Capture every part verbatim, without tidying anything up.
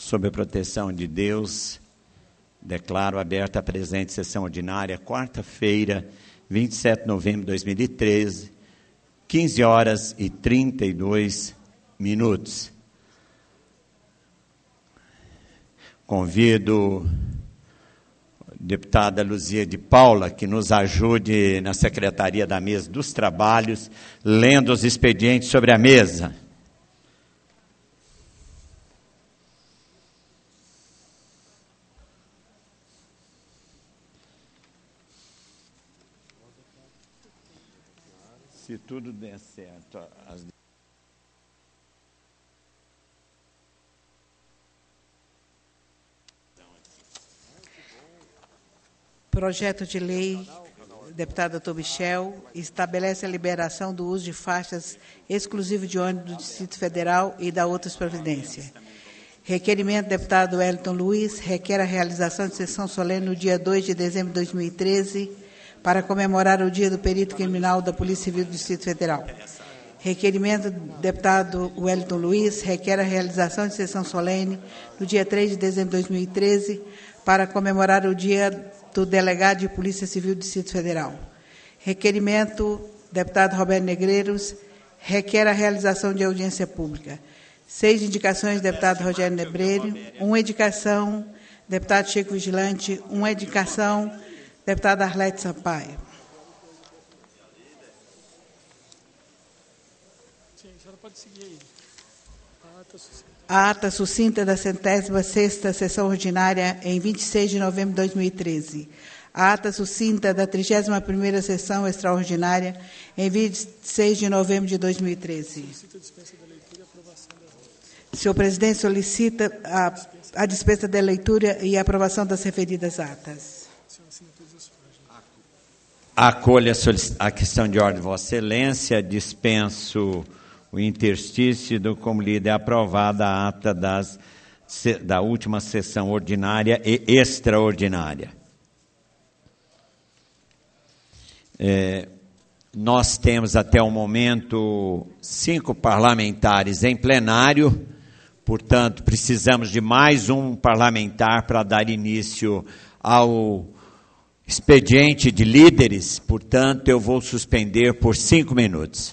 Sob a proteção de Deus, declaro aberta a presente sessão ordinária, quarta-feira, vinte e sete de novembro de dois mil e treze, quinze horas e trinta e dois minutos. Convido a deputada Luzia de Paula que nos ajude na Secretaria da Mesa dos Trabalhos, lendo os expedientes sobre a mesa. Se tudo der certo, as... Projeto de lei, deputado doutor Michel, estabelece a liberação do uso de faixas exclusivas de ônibus do Distrito Federal e da outras providências. Requerimento do deputado Wellington Luiz requer a realização de sessão solene no dia dois de dezembro de dois mil e treze, para comemorar o Dia do Perito Criminal da Polícia Civil do Distrito Federal. Requerimento do deputado Wellington Luiz requer a realização de sessão solene no dia três de dezembro de dois mil e treze, para comemorar o Dia do Delegado de Polícia Civil do Distrito Federal. Requerimento do deputado Roberto Negreiros requer a realização de audiência pública. Seis indicações, deputado Rogério Negreiro, uma indicação, deputado Chico Vigilante, uma indicação, deputada Arlete Sampaio. Sim, a senhora pode seguir aí. A ata sucinta. A ata sucinta da centésima sexta sessão ordinária em vinte e seis de novembro de dois mil e treze. A ata sucinta da trigésima primeira sessão extraordinária em vinte e seis de novembro de dois mil e treze. Solicita a dispensa da leitura e aprovação das atas. Senhor presidente, solicita a, a dispensa da leitura e aprovação das referidas atas. Acolha a questão de ordem de Vossa Excelência, dispenso o interstício do como lida é aprovada a ata das, da última sessão ordinária e extraordinária. É, nós temos até o momento cinco parlamentares em plenário, portanto, precisamos de mais um parlamentar para dar início ao expediente de líderes, portanto, eu vou suspender por cinco minutos.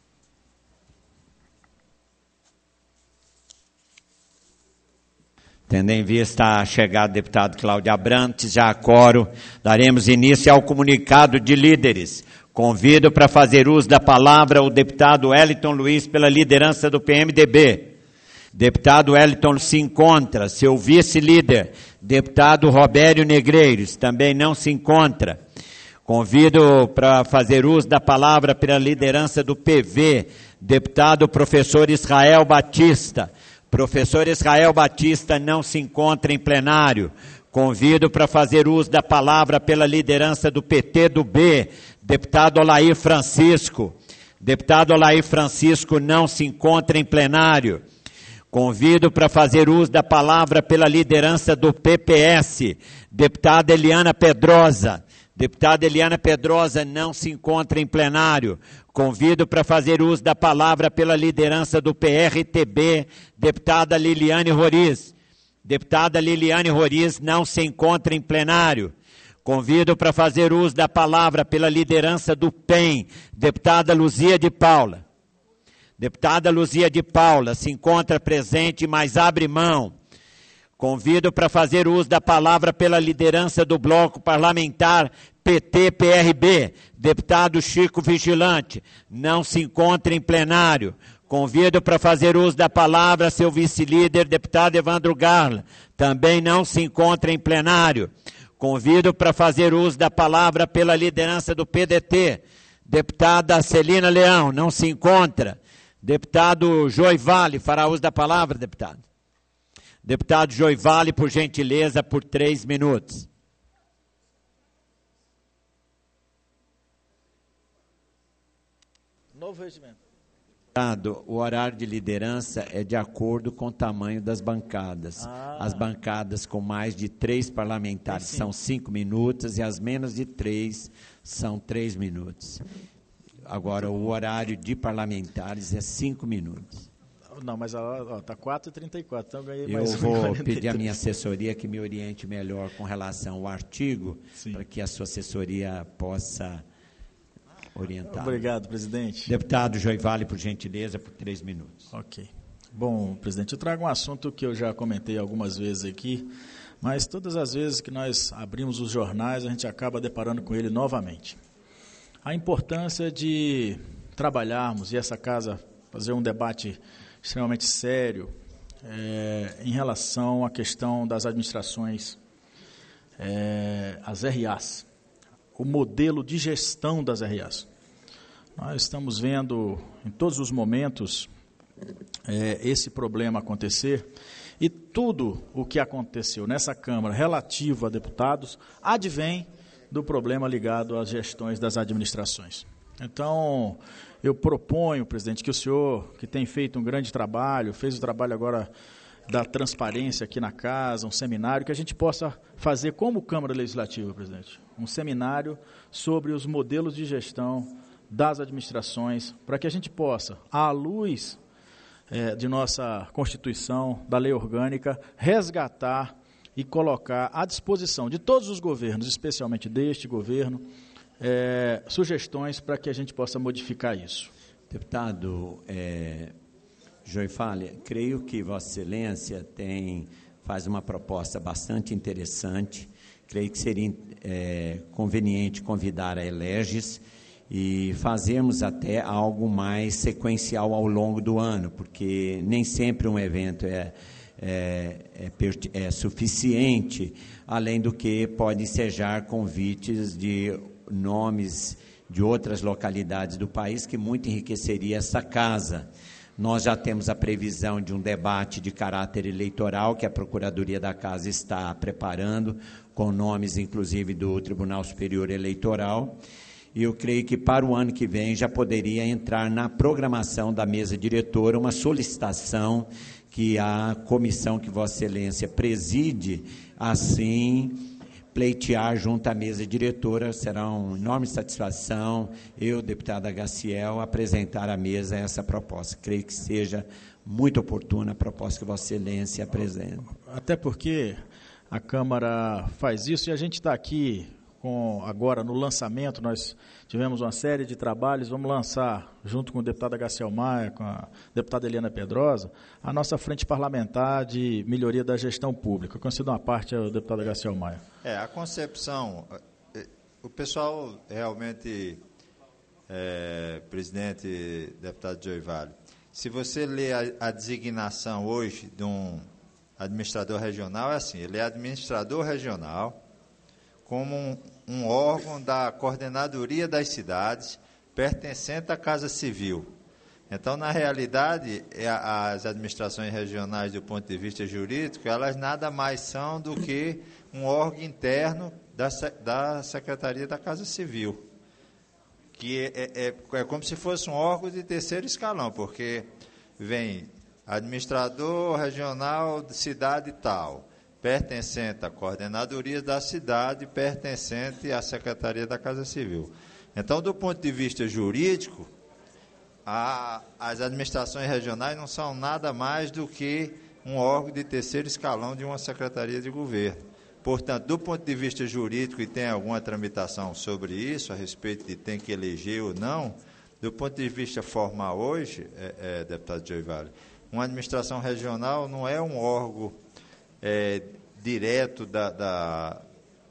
Tendo em vista a chegada do deputado Cláudio Abrantes, já a coro, daremos início ao comunicado de líderes. Convido para fazer uso da palavra o deputado Wellington Luiz, pela liderança do P M D B. Deputado Wellington se encontra, seu vice-líder, deputado Robério Negreiros, também não se encontra. Convido para fazer uso da palavra pela liderança do P V, deputado professor Israel Batista. Professor Israel Batista não se encontra em plenário. Convido para fazer uso da palavra pela liderança do P T do B, deputado Olair Francisco. Deputado Olair Francisco não se encontra em plenário. Convido para fazer uso da palavra pela liderança do P P S, deputada Eliana Pedrosa. Deputada Eliana Pedrosa não se encontra em plenário. Convido para fazer uso da palavra pela liderança do P R T B, deputada Liliane Roriz. Deputada Liliane Roriz não se encontra em plenário. Convido para fazer uso da palavra pela liderança do P E M, deputada Luzia de Paula. Deputada Luzia de Paula se encontra presente, mas abre mão. Convido para fazer uso da palavra pela liderança do bloco parlamentar P T P R B, deputado Chico Vigilante, não se encontra em plenário. Convido para fazer uso da palavra seu vice-líder, deputado Evandro Garla, também não se encontra em plenário. Convido para fazer uso da palavra pela liderança do P D T, deputada Celina Leão, não se encontra. Deputado Joivale, fará uso da palavra, deputado. Deputado Joivale, por gentileza, por três minutos. Novo regimento. Deputado, o horário de liderança é de acordo com o tamanho das bancadas. Ah. As bancadas com mais de três parlamentares Sim. são cinco minutos e as menos de três são três minutos. Agora, o horário de parlamentares é cinco minutos. Tá Não, mas está quatro e trinta e quatro, então eu ganhei eu mais Eu vou quarenta e três. Pedir à minha assessoria que me oriente melhor com relação ao artigo, Sim. para que a sua assessoria possa orientar. Obrigado, presidente. Deputado Joivale, por gentileza, por três minutos. Ok. Bom, presidente, eu trago um assunto que eu já comentei algumas vezes aqui, mas todas as vezes que nós abrimos os jornais, a gente acaba deparando com ele novamente. A importância de trabalharmos, e essa casa fazer um debate extremamente sério é, em relação à questão das administrações, é, as R As, o modelo de gestão das R As. Nós estamos vendo em todos os momentos é, esse problema acontecer, e tudo o que aconteceu nessa Câmara relativo a deputados advém do problema ligado às gestões das administrações. Então, eu proponho, presidente, que o senhor, que tem feito um grande trabalho, fez o trabalho agora da transparência aqui na casa, um seminário, que a gente possa fazer como Câmara Legislativa, presidente, um seminário sobre os modelos de gestão das administrações, para que a gente possa, à luz é, de nossa Constituição, da lei orgânica, resgatar e colocar à disposição de todos os governos, especialmente deste governo, É, sugestões para que a gente possa modificar isso. Deputado é, Joivale, creio que Vossa Excelência tem, faz uma proposta bastante interessante. Creio que seria é, conveniente convidar a Eleges e fazermos até algo mais sequencial ao longo do ano, porque nem sempre um evento é É, é, é suficiente, além do que podem ensejar convites de nomes de outras localidades do país, que muito enriqueceria essa casa. Nós já temos a previsão de um debate de caráter eleitoral, que a Procuradoria da Casa está preparando, com nomes, inclusive, do Tribunal Superior Eleitoral, e eu creio que para o ano que vem já poderia entrar na programação da mesa diretora uma solicitação que a comissão que Vossa Excelência preside, assim, pleitear junto à mesa diretora. Será uma enorme satisfação eu, deputada Gaciel, apresentar à mesa essa proposta. Creio que seja muito oportuna a proposta que Vossa Excelência apresenta. Até porque a Câmara faz isso e a gente está aqui com, agora no lançamento, nós tivemos uma série de trabalhos, vamos lançar, junto com o deputado Gaciel Maia, com a deputada Eliana Pedrosa, a nossa frente parlamentar de melhoria da gestão pública. Eu concedo uma parte ao deputado Gaciel Maia. É, a concepção, o pessoal realmente, é, presidente, deputado Joivale, se você lê a, a designação hoje de um administrador regional, é assim, ele é administrador regional, como um, um órgão da coordenadoria das cidades, pertencente à Casa Civil. Então, na realidade, as administrações regionais, do ponto de vista jurídico, elas nada mais são do que um órgão interno da, da Secretaria da Casa Civil, que é, é, é como se fosse um órgão de terceiro escalão, porque vem administrador regional de cidade tal, pertencente à coordenadoria da cidade, pertencente à Secretaria da Casa Civil. Então, do ponto de vista jurídico, a, as administrações regionais não são nada mais do que um órgão de terceiro escalão de uma Secretaria de Governo. Portanto, do ponto de vista jurídico, e tem alguma tramitação sobre isso, a respeito de tem que eleger ou não, do ponto de vista formal hoje, é, é, deputado Joivale, uma administração regional não é um órgão É, direto da, da,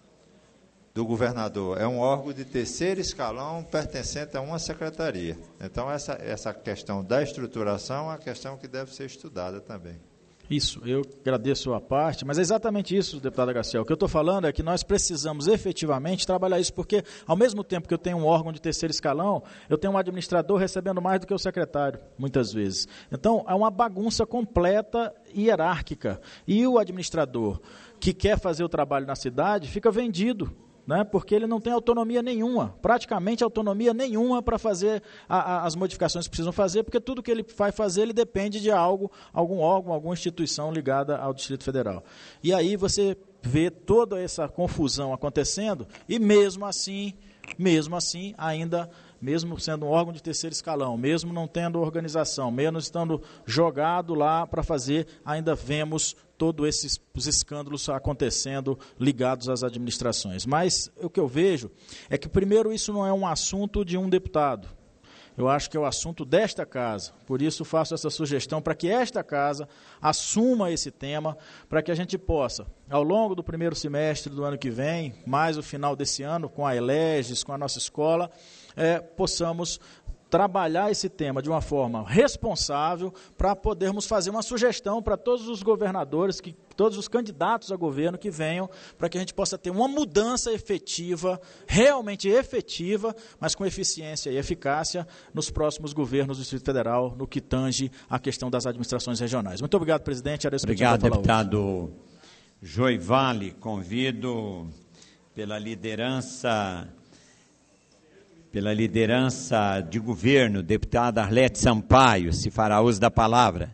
do governador, é um órgão de terceiro escalão pertencente a uma secretaria. Então, essa, essa questão da estruturação é uma questão que deve ser estudada também. Isso, eu agradeço a parte, mas é exatamente isso, deputada Gaciel. O que eu estou falando é que nós precisamos efetivamente trabalhar isso, porque ao mesmo tempo que eu tenho um órgão de terceiro escalão, eu tenho um administrador recebendo mais do que o secretário, muitas vezes. Então, é uma bagunça completa e hierárquica. E o administrador que quer fazer o trabalho na cidade fica vendido, né, porque ele não tem autonomia nenhuma, praticamente autonomia nenhuma para fazer a, a, as modificações que precisam fazer, porque tudo que ele vai fazer, ele depende de algo, algum órgão, alguma instituição ligada ao Distrito Federal. E aí você vê toda essa confusão acontecendo, e mesmo assim, mesmo assim, ainda mesmo sendo um órgão de terceiro escalão, mesmo não tendo organização, mesmo estando jogado lá para fazer, ainda vemos todos esses os escândalos acontecendo ligados às administrações. Mas o que eu vejo é que, primeiro, isso não é um assunto de um deputado. Eu acho que é o assunto desta casa, por isso faço essa sugestão para que esta casa assuma esse tema, para que a gente possa, ao longo do primeiro semestre do ano que vem, mais o final desse ano, com a Eleges, com a nossa escola, é, possamos trabalhar esse tema de uma forma responsável para podermos fazer uma sugestão para todos os governadores, que, todos os candidatos a governo que venham, para que a gente possa ter uma mudança efetiva, realmente efetiva, mas com eficiência e eficácia nos próximos governos do Distrito Federal, no que tange a questão das administrações regionais. Muito obrigado, presidente. Obrigado, deputado Joivale. Convido pela liderança... Pela liderança de governo, deputada Arlete Sampaio, se fará uso da palavra.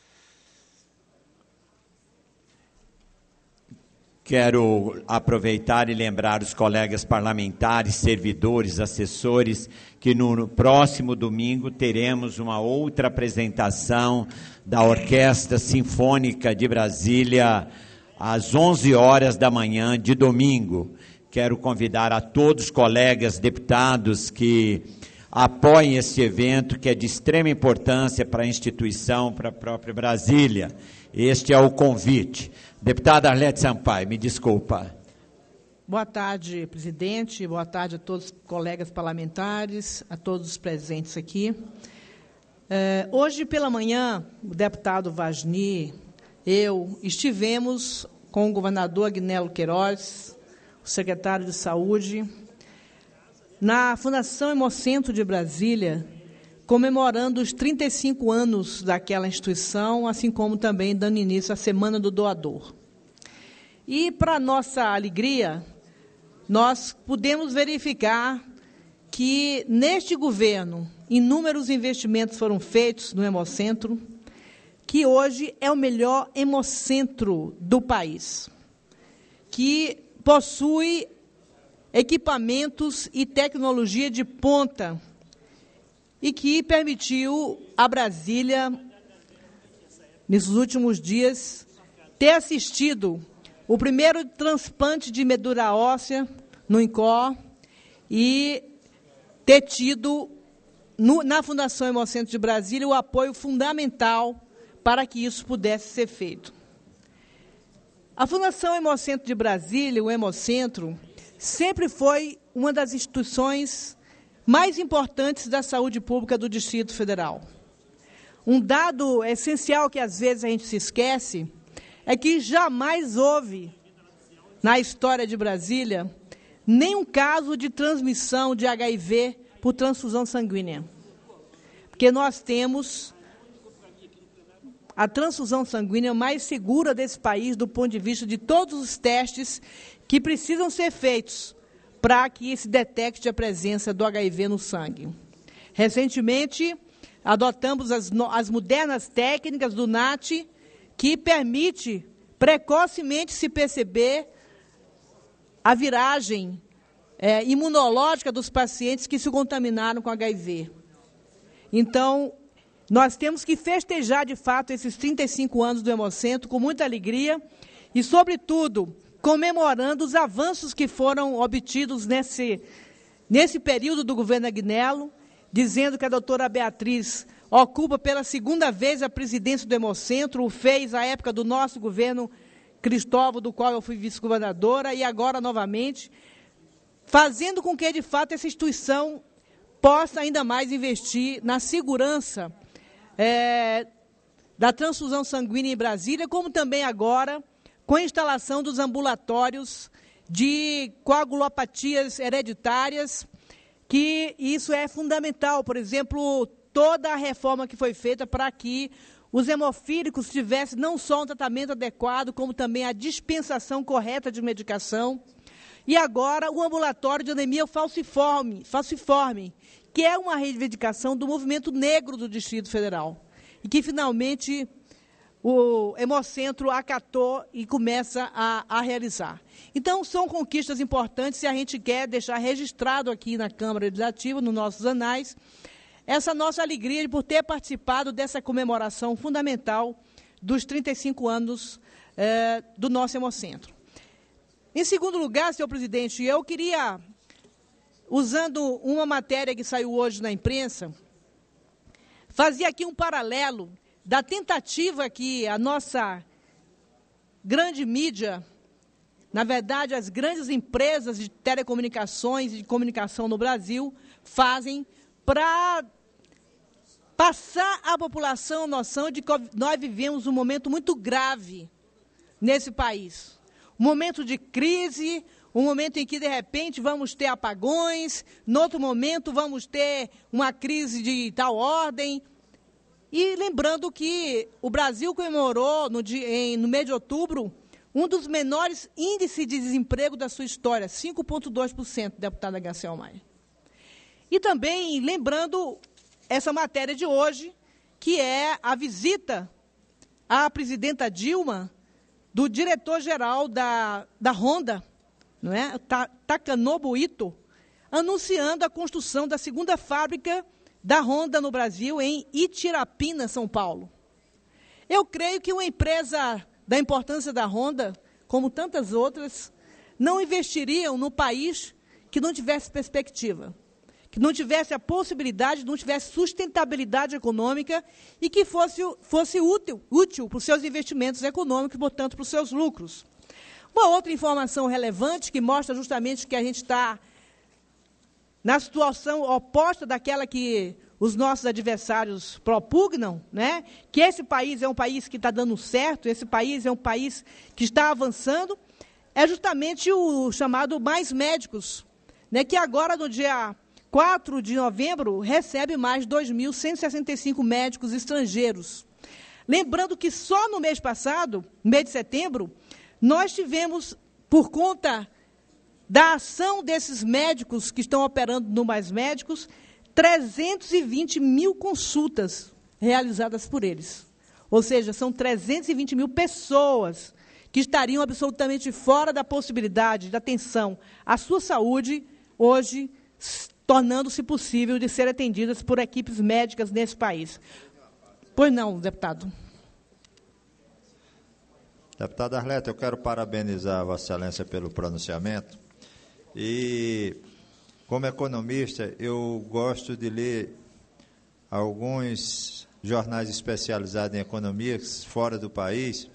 Quero aproveitar e lembrar os colegas parlamentares, servidores, assessores, que no próximo domingo teremos uma outra apresentação da Orquestra Sinfônica de Brasília, às onze horas da manhã de domingo. Quero convidar a todos os colegas deputados que apoiem esse evento, que é de extrema importância para a instituição, para a própria Brasília. Este é o convite. Deputada Arlete Sampaio, me desculpa. Boa tarde, presidente. Boa tarde a todos os colegas parlamentares, a todos os presentes aqui. É, hoje pela manhã, o deputado Vasni, eu, estivemos com o governador Agnello Queiroz, o secretário de Saúde, na Fundação Hemocentro de Brasília, comemorando os trinta e cinco anos daquela instituição, assim como também dando início à Semana do Doador. E, para nossa alegria, nós pudemos verificar que, neste governo, inúmeros investimentos foram feitos no Hemocentro, que hoje é o melhor hemocentro do país, que possui equipamentos e tecnologia de ponta e que permitiu a Brasília, nesses últimos dias, ter assistido o primeiro transplante de medula óssea no INCOR e ter tido, no, na Fundação Hemocentro de Brasília, o apoio fundamental para que isso pudesse ser feito. A Fundação Hemocentro de Brasília, o Hemocentro, sempre foi uma das instituições mais importantes da saúde pública do Distrito Federal. Um dado essencial que, às vezes, a gente se esquece é que jamais houve, na história de Brasília, nenhum caso de transmissão de H I V por transfusão sanguínea. Porque nós temos a transfusão sanguínea mais segura desse país, do ponto de vista de todos os testes que precisam ser feitos para que se detecte a presença do H I V no sangue. Recentemente, adotamos as, as modernas técnicas do N A T, que permite precocemente se perceber a viragem é, imunológica dos pacientes que se contaminaram com H I V. Então, nós temos que festejar, de fato, esses trinta e cinco anos do Hemocentro com muita alegria e, sobretudo, comemorando os avanços que foram obtidos nesse, nesse período do governo Agnello, dizendo que a doutora Beatriz ocupa pela segunda vez a presidência do Hemocentro, o fez à época do nosso governo Cristóvão, do qual eu fui vice-governadora, e agora novamente, fazendo com que, de fato, essa instituição possa ainda mais investir na segurança é, da transfusão sanguínea em Brasília, como também agora com a instalação dos ambulatórios de coagulopatias hereditárias, que isso é fundamental. Por exemplo, toda a reforma que foi feita para que os hemofílicos tivessem não só um tratamento adequado, como também a dispensação correta de medicação. E agora o ambulatório de anemia falciforme, falciforme, que é uma reivindicação do movimento negro do Distrito Federal. E que, finalmente, o Hemocentro acatou e começa a, a realizar. Então, são conquistas importantes e a gente quer deixar registrado aqui na Câmara Legislativa, nos nossos anais, essa nossa alegria por ter participado dessa comemoração fundamental dos trinta e cinco anos eh, do nosso Hemocentro. Em segundo lugar, senhor presidente, eu queria, usando uma matéria que saiu hoje na imprensa, fazer aqui um paralelo da tentativa que a nossa grande mídia, na verdade, as grandes empresas de telecomunicações e de comunicação no Brasil, fazem para passar à população a noção de que nós vivemos um momento muito grave nesse país. Um momento de crise, um momento em que, de repente, vamos ter apagões, no outro momento vamos ter uma crise de tal ordem. E lembrando que o Brasil comemorou, no, dia, em, no mês de outubro, um dos menores índices de desemprego da sua história, cinco vírgula dois por cento, deputada Garcel Maia. E também lembrando essa matéria de hoje, que é a visita à presidenta Dilma do diretor-geral da, da Honda, não é? Takanobu Ito, anunciando a construção da segunda fábrica da Honda no Brasil, em Itirapina, São Paulo. Eu creio que uma empresa da importância da Honda, como tantas outras, não investiriam no país que não tivesse perspectiva, que não tivesse a possibilidade, não tivesse sustentabilidade econômica e que fosse, fosse útil, útil para os seus investimentos econômicos, portanto, para os seus lucros. Uma outra informação relevante que mostra justamente que a gente está na situação oposta daquela que os nossos adversários propugnam, né? Que esse país é um país que está dando certo, esse país é um país que está avançando, é justamente o chamado Mais Médicos, né? Que agora, no dia quatro de novembro, recebe mais dois mil cento e sessenta e cinco médicos estrangeiros. Lembrando que só no mês passado, mês de setembro, nós tivemos, por conta da ação desses médicos que estão operando no Mais Médicos, trezentos e vinte mil consultas realizadas por eles. Ou seja, são trezentos e vinte mil pessoas que estariam absolutamente fora da possibilidade de atenção à sua saúde, hoje tornando-se possível de ser atendidas por equipes médicas nesse país. Pois não, deputado. Deputado Arlete, eu quero parabenizar a Vossa Excelência pelo pronunciamento. E, como economista, eu gosto de ler alguns jornais especializados em economia fora do país.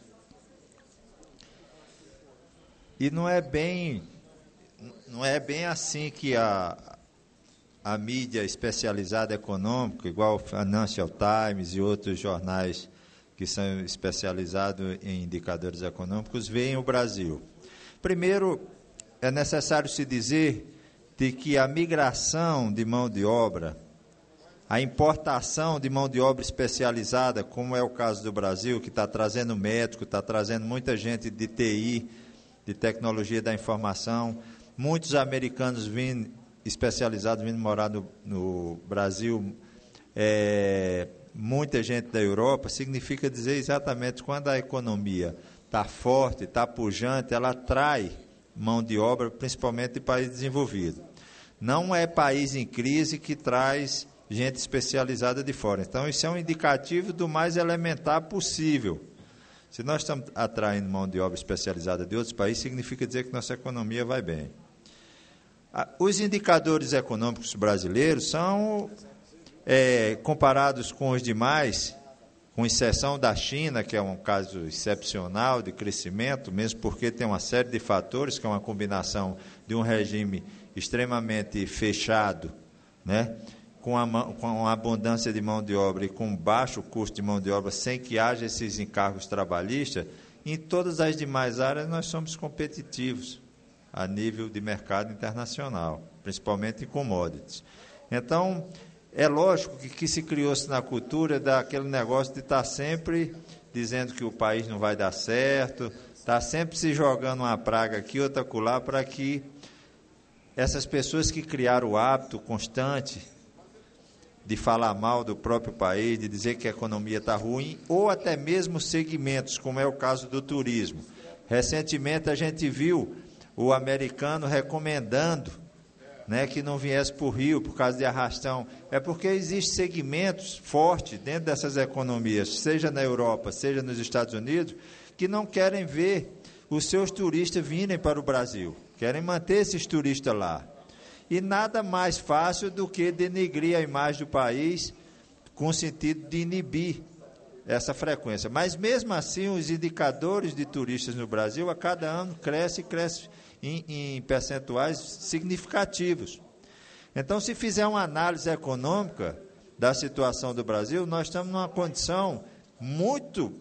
E não é bem, não é bem assim que a, a mídia especializada econômica, igual o Financial Times e outros jornais que são especializados em indicadores econômicos, veem o Brasil. Primeiro, é necessário se dizer de que a migração de mão de obra, a importação de mão de obra especializada, como é o caso do Brasil, que está trazendo médico, está trazendo muita gente de T I, de tecnologia da informação, muitos americanos vindo, especializados vindo morar no, no Brasil, é, muita gente da Europa, significa dizer exatamente quando a economia está forte, está pujante, ela atrai mão de obra, principalmente de país desenvolvido. Não é país em crise que traz gente especializada de fora. Então, isso é um indicativo do mais elementar possível. Se nós estamos atraindo mão de obra especializada de outros países, significa dizer que nossa economia vai bem. Os indicadores econômicos brasileiros são, é, comparados com os demais, com exceção da China, que é um caso excepcional de crescimento, mesmo porque tem uma série de fatores, que é uma combinação de um regime extremamente fechado, né, com a, com a abundância de mão de obra e com baixo custo de mão de obra, sem que haja esses encargos trabalhistas. Em todas as demais áreas nós somos competitivos a nível de mercado internacional, principalmente em commodities. Então, é lógico que, que se criou-se na cultura daquele negócio de estar sempre dizendo que o país não vai dar certo, está sempre se jogando uma praga aqui, outra acolá, para que essas pessoas que criaram o hábito constante de falar mal do próprio país, de dizer que a economia está ruim, ou até mesmo segmentos, como é o caso do turismo. Recentemente a gente viu o americano recomendando, né, que não viesse para o Rio por causa de arrastão. É porque existem segmentos fortes dentro dessas economias, seja na Europa, seja nos Estados Unidos, que não querem ver os seus turistas virem para o Brasil, querem manter esses turistas lá. E nada mais fácil do que denegrir a imagem do país com o sentido de inibir essa frequência. Mas, mesmo assim, os indicadores de turistas no Brasil, a cada ano, cresce e cresce em, em percentuais significativos. Então, se fizer uma análise econômica da situação do Brasil, nós estamos numa condição muito...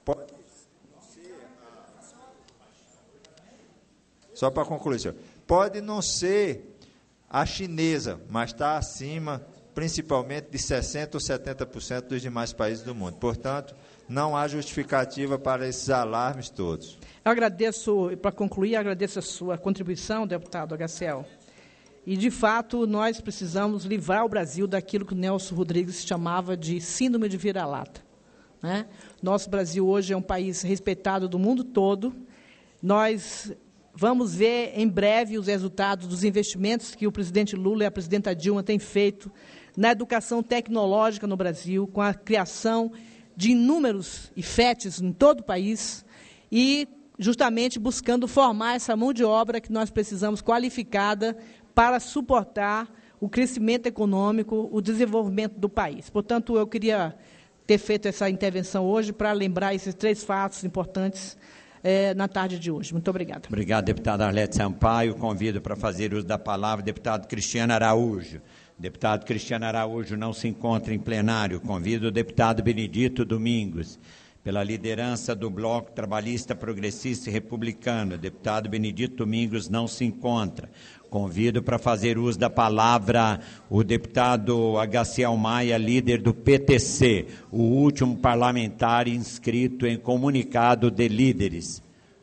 Só para concluir, senhor, pode não ser a chinesa, mas está acima, principalmente, de sessenta por cento ou setenta por cento dos demais países do mundo. Portanto, não há justificativa para esses alarmes todos. Eu agradeço, para concluir, agradeço a sua contribuição, deputado Agaciel. E, de fato, nós precisamos livrar o Brasil daquilo que o Nelson Rodrigues chamava de síndrome de vira-lata, né? Nosso Brasil hoje é um país respeitado do mundo todo. Nós vamos ver em breve os resultados dos investimentos que o presidente Lula e a presidenta Dilma têm feito na educação tecnológica no Brasil, com a criação de inúmeros I F E Ts em todo o país e justamente buscando formar essa mão de obra que nós precisamos qualificada para suportar o crescimento econômico, o desenvolvimento do país. Portanto, eu queria ter feito essa intervenção hoje para lembrar esses três fatos importantes É, na tarde de hoje. Muito obrigada. Obrigado, deputada Arlete Sampaio. Convido para fazer uso da palavra o deputado Cristiano Araújo. O deputado Cristiano Araújo não se encontra em plenário. Convido o deputado Benedito Domingos. Pela liderança do Bloco Trabalhista Progressista e Republicano, o deputado Benedito Domingos não se encontra. Convido para fazer uso da palavra o deputado Agaciel Maia, líder do P T C, o último parlamentar inscrito em comunicado de líderes.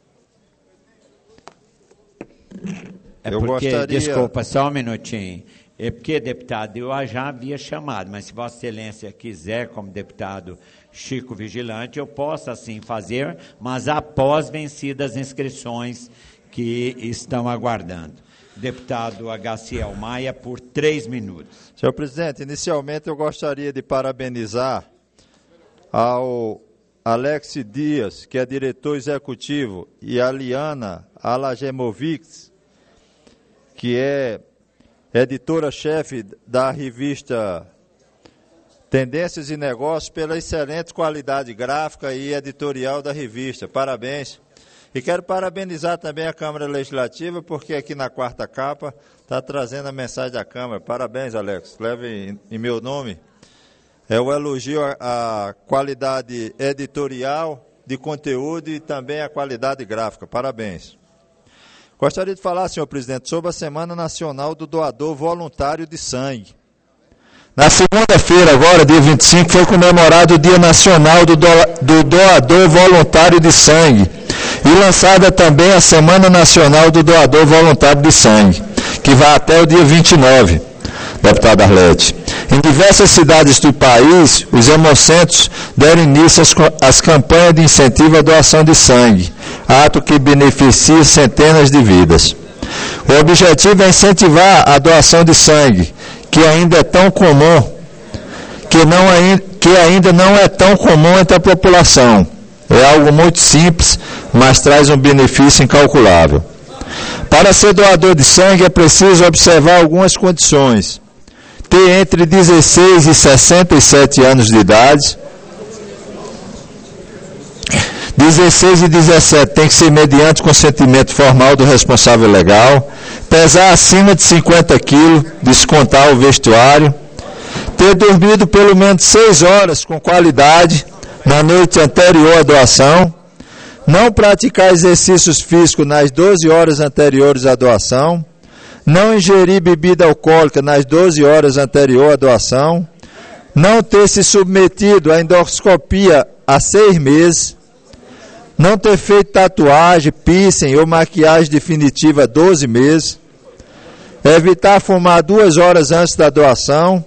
É eu porque, gostaria... desculpa, só um minutinho. É porque, deputado, eu já havia chamado, mas se Vossa Excelência quiser, como deputado Chico Vigilante, eu posso assim fazer, mas após vencidas as inscrições que estão aguardando. Deputado Agaciel Maia, por três minutos. Senhor presidente, inicialmente eu gostaria de parabenizar ao Alex Dias, que é diretor executivo, e a Liana Alagemovics, que é editora-chefe da revista Tendências e Negócios, pela excelente qualidade gráfica e editorial da revista. Parabéns. E quero parabenizar também a Câmara Legislativa, porque aqui na quarta capa está trazendo a mensagem da Câmara. Parabéns, Alex. Leve em, em meu nome. É o elogio à qualidade editorial, de conteúdo e também à qualidade gráfica. Parabéns. Gostaria de falar, senhor presidente, sobre a Semana Nacional do Doador Voluntário de Sangue. Na segunda-feira, agora, dia vinte e cinco, foi comemorado o Dia Nacional do, do, do Doador Voluntário de Sangue e lançada também a Semana Nacional do Doador Voluntário de Sangue, que vai até o dia vinte e nove, deputada Arlete. Em diversas cidades do país, os hemocentros deram início às, às campanhas de incentivo à doação de sangue, ato que beneficia centenas de vidas. O objetivo é incentivar a doação de sangue, que ainda é tão comum, que, não, que ainda não é tão comum entre a população. É algo muito simples, mas traz um benefício incalculável. Para ser doador de sangue é preciso observar algumas condições. Ter entre dezesseis e sessenta e sete anos de idade. dezesseis e dezessete tem que ser mediante consentimento formal do responsável legal. Pesar acima de cinquenta quilos, descontar o vestuário. Ter dormido pelo menos seis horas com qualidade na noite anterior à doação. Não praticar exercícios físicos nas doze horas anteriores à doação. Não ingerir bebida alcoólica nas doze horas anterior à doação. Não ter se submetido à endoscopia há seis meses. Não ter feito tatuagem, piercing ou maquiagem definitiva há doze meses. Evitar fumar duas horas antes da doação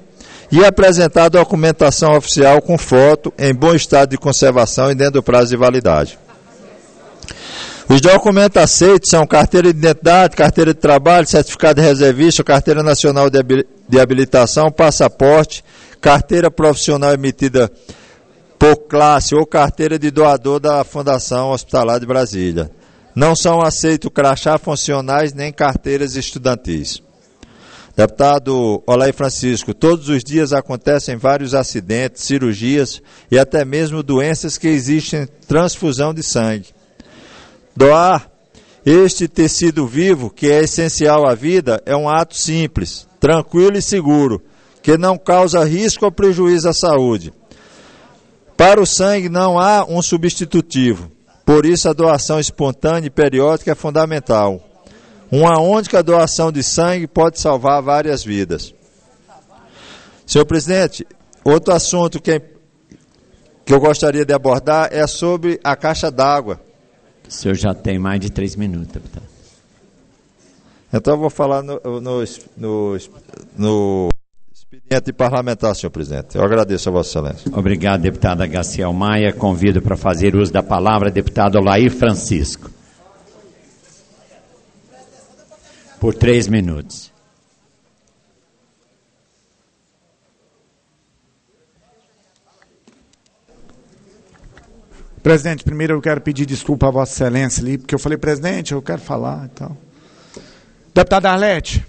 e apresentar a documentação oficial com foto em bom estado de conservação e dentro do prazo de validade. Os documentos aceitos são carteira de identidade, carteira de trabalho, certificado de reservista, carteira nacional de habilitação, passaporte, carteira profissional emitida por classe ou carteira de doador da Fundação Hospitalar de Brasília. Não são aceitos crachá funcionais nem carteiras estudantis. Deputado Olair Francisco, todos os dias acontecem vários acidentes, cirurgias e até mesmo doenças que exigem transfusão de sangue. Doar este tecido vivo, que é essencial à vida, é um ato simples, tranquilo e seguro, que não causa risco ou prejuízo à saúde. Para o sangue não há um substitutivo, por isso a doação espontânea e periódica é fundamental. Uma única doação de sangue pode salvar várias vidas. Senhor presidente, outro assunto que, que eu gostaria de abordar é sobre a caixa d'água. O senhor já tem mais de três minutos, deputado. Então eu vou falar no, no, no, no expediente parlamentar, senhor presidente. Eu agradeço a Vossa Excelência. Obrigado, deputada Gaciel Maia. Convido para fazer uso da palavra deputado Olair Francisco. Por três minutos. Presidente, primeiro eu quero pedir desculpa a Vossa Excelência ali, porque eu falei, presidente, eu quero falar e tal. Deputada Arlete,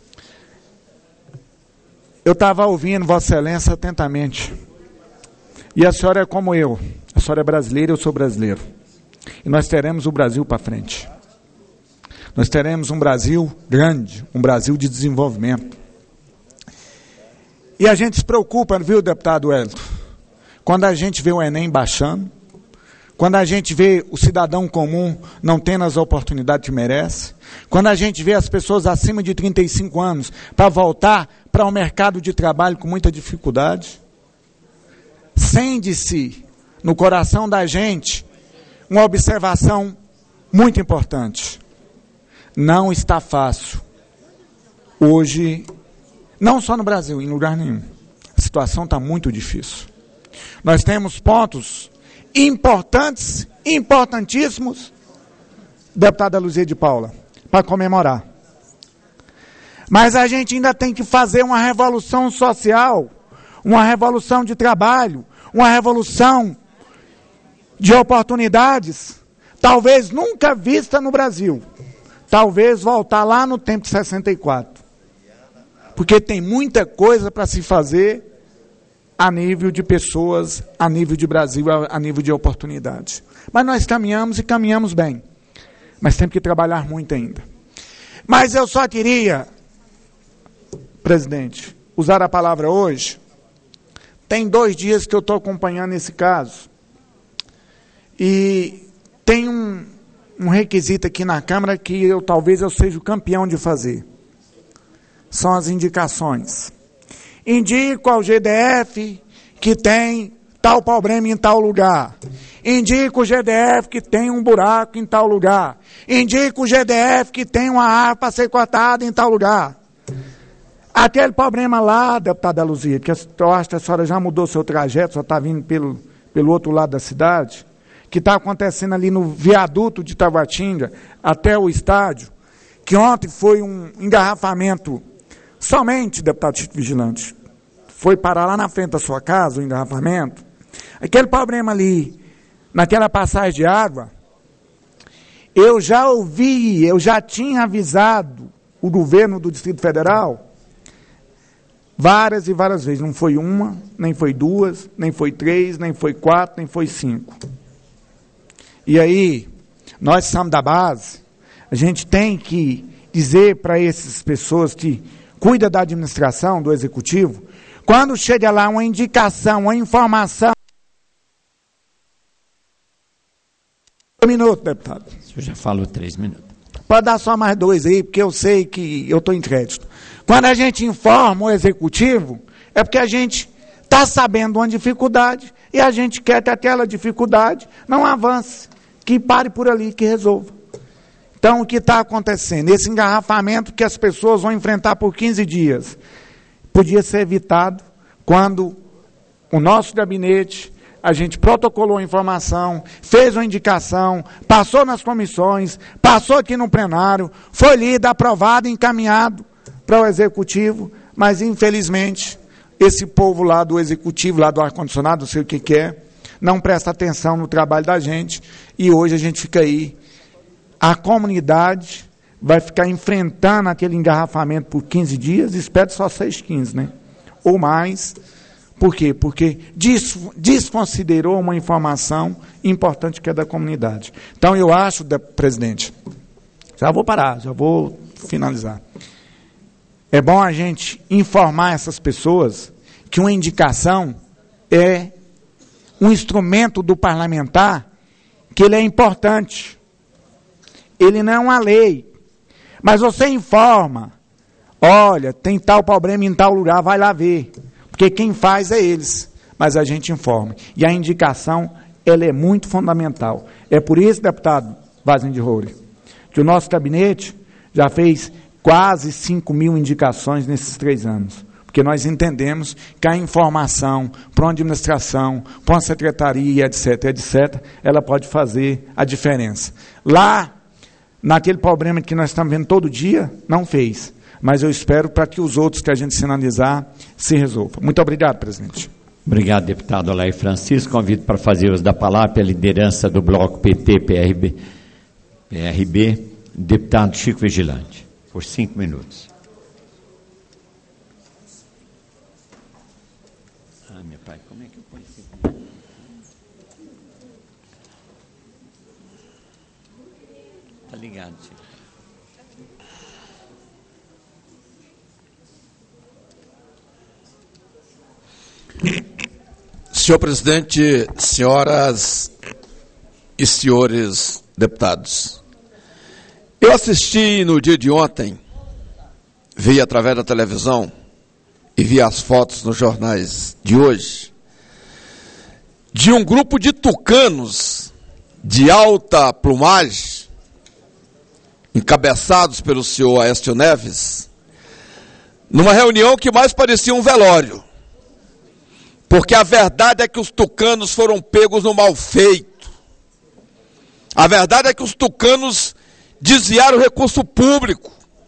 eu estava ouvindo Vossa Excelência atentamente. E a senhora é como eu. A senhora é brasileira, eu sou brasileiro. E nós teremos o Brasil para frente. Nós teremos um Brasil grande, um Brasil de desenvolvimento. E a gente se preocupa, viu, deputado Wellington? Quando a gente vê o Enem baixando, quando a gente vê o cidadão comum não tendo as oportunidades que merece, quando a gente vê as pessoas acima de trinta e cinco anos para voltar para o mercado de trabalho com muita dificuldade, sente-se no coração da gente uma observação muito importante. Não está fácil hoje, não só no Brasil, em lugar nenhum. A situação está muito difícil. Nós temos pontos importantes, importantíssimos, deputada Luzia de Paula, para comemorar. Mas a gente ainda tem que fazer uma revolução social, uma revolução de trabalho, uma revolução de oportunidades, talvez nunca vista no Brasil. Talvez voltar lá no tempo de sessenta e quatro. Porque tem muita coisa para se fazer a nível de pessoas, a nível de Brasil, a nível de oportunidades. Mas nós caminhamos e caminhamos bem. Mas temos que trabalhar muito ainda. Mas eu só queria, presidente, usar a palavra hoje. Tem dois dias que eu estou acompanhando esse caso. E tem um, um requisito aqui na Câmara que eu talvez eu seja o campeão de fazer. São as indicações. Indico ao G D F que tem tal problema em tal lugar. Indico o G D F que tem um buraco em tal lugar. Indico o G D F que tem uma árvore para ser cortada em tal lugar. Aquele problema lá, deputada Luzia, que eu acho que a senhora já mudou seu trajeto, só está vindo pelo, pelo outro lado da cidade, que está acontecendo ali no viaduto de Taguatinga até o estádio, que ontem foi um engarrafamento. Somente, deputado Chico Vigilante, foi parar lá na frente da sua casa, o engarrafamento. Aquele problema ali, naquela passagem de água, eu já ouvi, eu já tinha avisado o governo do Distrito Federal várias e várias vezes. Não foi uma, nem foi duas, nem foi três, nem foi quatro, nem foi cinco. E aí, nós somos da base, a gente tem que dizer para essas pessoas que cuida da administração, do executivo, quando chega lá uma indicação, uma informação... Um minuto, deputado. O senhor já falou três minutos. Pode dar só mais dois aí, porque eu sei que eu estou em crédito. Quando a gente informa o executivo, é porque a gente está sabendo uma dificuldade e a gente quer que aquela dificuldade não avance, que pare por ali, que resolva. Então, o que está acontecendo? Esse engarrafamento que as pessoas vão enfrentar por quinze dias, podia ser evitado quando o nosso gabinete, a gente protocolou a informação, fez uma indicação, passou nas comissões, passou aqui no plenário, foi lido, aprovado, encaminhado para o Executivo, mas, infelizmente, esse povo lá do Executivo, lá do ar-condicionado, não sei o que que é, não presta atenção no trabalho da gente, e hoje a gente fica aí. A comunidade vai ficar enfrentando aquele engarrafamento por quinze dias, espero só seis, quinze, né? Ou mais. Por quê? Porque des, desconsiderou uma informação importante que é da comunidade. Então, eu acho, presidente, já vou parar, já vou finalizar. É bom a gente informar essas pessoas que uma indicação é um instrumento do parlamentar, que ele é importante. Ele não é uma lei. Mas você informa, olha, tem tal problema em tal lugar, vai lá ver. Porque quem faz é eles, mas a gente informa. E a indicação, ela é muito fundamental. É por isso, deputado Wagner de Roure, que o nosso gabinete já fez quase cinco mil indicações nesses três anos. Porque nós entendemos que a informação para uma administração, para uma secretaria, etc, etcétera, ela pode fazer a diferença. Lá, naquele problema que nós estamos vendo todo dia, não fez. Mas eu espero para que os outros que a gente sinalizar se resolvam. Muito obrigado, presidente. Obrigado, deputado Olair Francisco. Convido para fazer uso da palavra pela liderança do bloco P T P R B, P R B, deputado Chico Vigilante, por cinco minutos. Ah, meu pai, como é que eu ponho cinco minutos? Está ligado, Chico. Senhor presidente, senhoras e senhores deputados, eu assisti no dia de ontem, vi através da televisão e vi as fotos nos jornais de hoje, de um grupo de tucanos de alta plumagem, encabeçados pelo senhor Aécio Neves, numa reunião que mais parecia um velório. Porque a verdade é que os tucanos foram pegos no mal feito. A verdade é que os tucanos desviaram o recurso público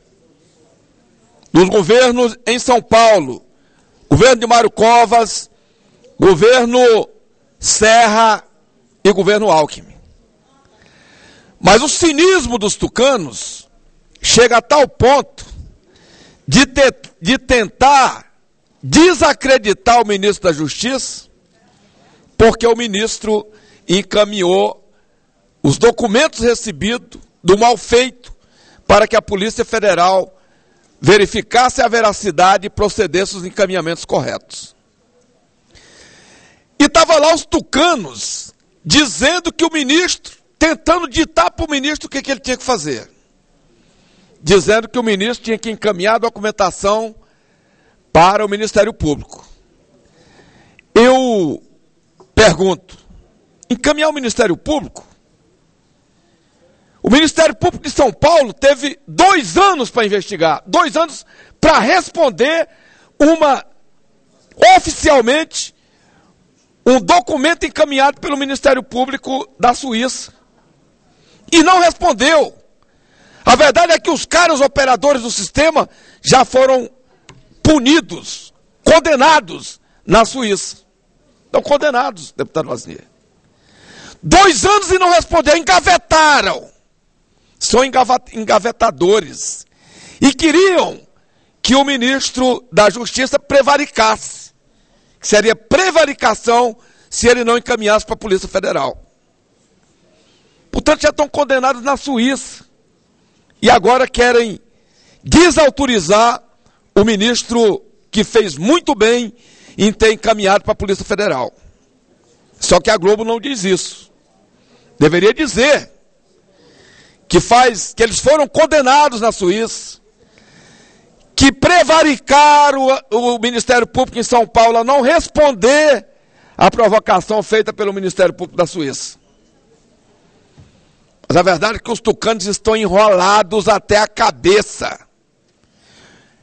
dos governos em São Paulo, governo de Mário Covas, governo Serra e governo Alckmin. Mas o cinismo dos tucanos chega a tal ponto de, ter, de tentar desacreditar o ministro da Justiça, porque o ministro encaminhou os documentos recebidos do mal feito para que a Polícia Federal verificasse a veracidade e procedesse os encaminhamentos corretos. E estava lá os tucanos dizendo que o ministro, tentando ditar para o ministro o que, que ele tinha que fazer. Dizendo que o ministro tinha que encaminhar a documentação para o Ministério Público. Eu pergunto, encaminhar o Ministério Público? O Ministério Público de São Paulo teve dois anos para investigar, dois anos para responder uma, oficialmente, um documento encaminhado pelo Ministério Público da Suíça. E não respondeu. A verdade é que os caras operadores do sistema já foram punidos, condenados na Suíça. Estão condenados, deputado Wagner. Dois anos e não respondeu, engavetaram. São engavetadores. E queriam que o ministro da Justiça prevaricasse. Que seria prevaricação se ele não encaminhasse para a Polícia Federal. Portanto, já estão condenados na Suíça. E agora querem desautorizar o ministro que fez muito bem em ter encaminhado para a Polícia Federal. Só que a Globo não diz isso. Deveria dizer que, faz, que eles foram condenados na Suíça, que prevaricaram o, o Ministério Público em São Paulo a não responder à provocação feita pelo Ministério Público da Suíça. Mas a verdade é que os tucanos estão enrolados até a cabeça.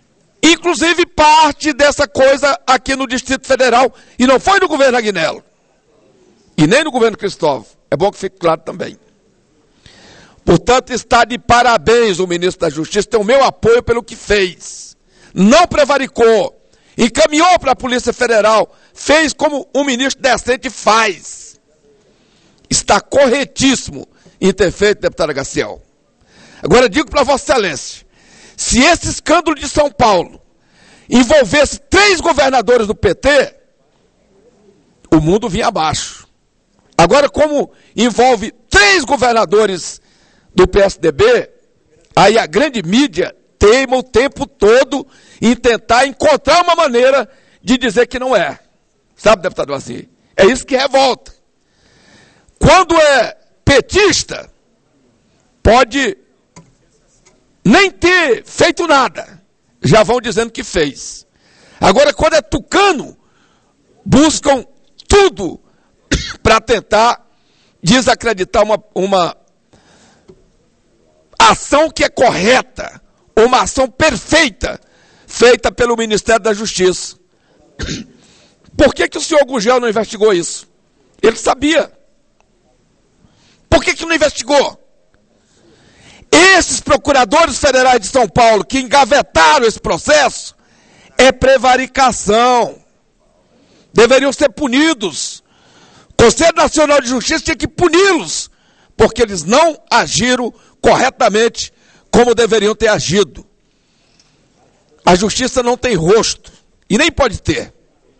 inclusive parte dessa coisa aqui no Distrito Federal, e não foi no governo Agnello, e nem no governo Cristóvão, é bom que fique claro também. Portanto, está de parabéns o ministro da Justiça, tem o meu apoio pelo que fez, não prevaricou, encaminhou para a Polícia Federal, fez como um ministro decente faz, está corretíssimo em ter feito, deputada Gaciel. Agora digo para Vossa Excelência, se esse escândalo de São Paulo envolvesse três governadores do P T, o mundo vinha abaixo. Agora, como envolve três governadores do P S D B, aí a grande mídia teima o tempo todo em tentar encontrar uma maneira de dizer que não é. Sabe, deputado Vazir? É isso que revolta. Quando é petista, pode nem ter feito nada, já vão dizendo que fez. Agora, quando é tucano, buscam tudo para tentar desacreditar uma, uma ação que é correta, uma ação perfeita, feita pelo Ministério da Justiça. Por que que o senhor Gugel não investigou isso? Ele sabia. Por que que não investigou? Esses procuradores federais de São Paulo que engavetaram esse processo é prevaricação. Deveriam ser punidos. O Conselho Nacional de Justiça tinha que puni-los, porque eles não agiram corretamente como deveriam ter agido. A justiça não tem rosto, e nem pode ter.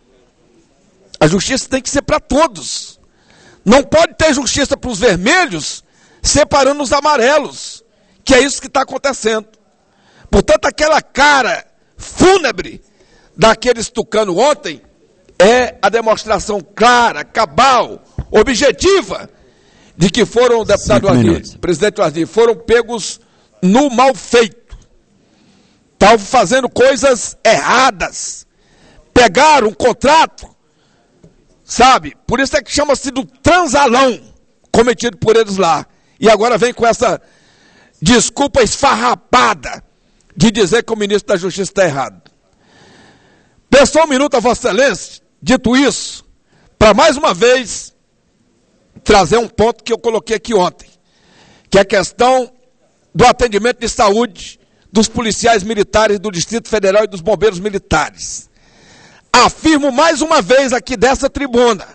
A justiça tem que ser para todos. Não pode ter justiça para os vermelhos, separando os amarelos, que é isso que está acontecendo. Portanto, aquela cara fúnebre daqueles tucano ontem é a demonstração clara, cabal, objetiva, de que foram, o deputado Ardir, presidente Ardir, foram pegos no mal feito. Estavam fazendo coisas erradas. Pegaram um contrato, sabe? Por isso é que chama-se do transalão cometido por eles lá. E agora vem com essa desculpa esfarrapada de dizer que o ministro da Justiça está errado. Pensou um minuto a Vossa Excelência, dito isso, para mais uma vez trazer um ponto que eu coloquei aqui ontem, que é a questão do atendimento de saúde dos policiais militares do Distrito Federal e dos bombeiros militares. Afirmo mais uma vez aqui dessa tribuna,